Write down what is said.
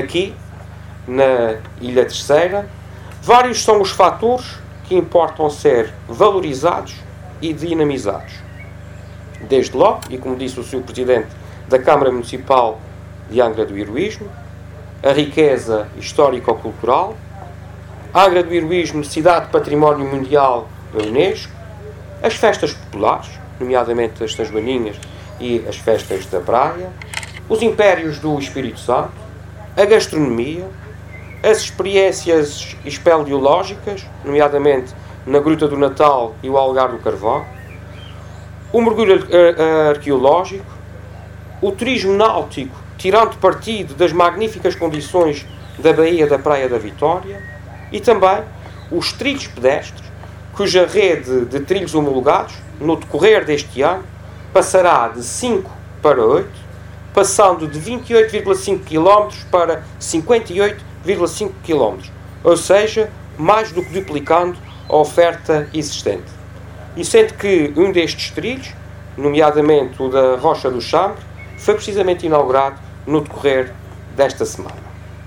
aqui, na Ilha Terceira, vários são os fatores que importam ser valorizados e dinamizados. Desde logo, e como disse o Sr. Presidente da Câmara Municipal de Angra do Heroísmo, a riqueza histórico-cultural, Angra do Heroísmo, cidade de património mundial da Unesco, as festas populares, nomeadamente as São Joaninhas e as festas da praia, os impérios do Espírito Santo, a gastronomia, as experiências espeleológicas, nomeadamente na Gruta do Natal e o Algar do Carvão, o mergulho arqueológico, o turismo náutico, tirando partido das magníficas condições da Baía da Praia da Vitória, e também os trilhos pedestres, cuja rede de trilhos homologados, no decorrer deste ano, passará de 5 para 8, passando de 28,5 km para 58,5 km, ou seja, mais do que duplicando a oferta existente. E sendo que um destes trilhos, nomeadamente o da Rocha do Chambre, foi precisamente inaugurado no decorrer desta semana.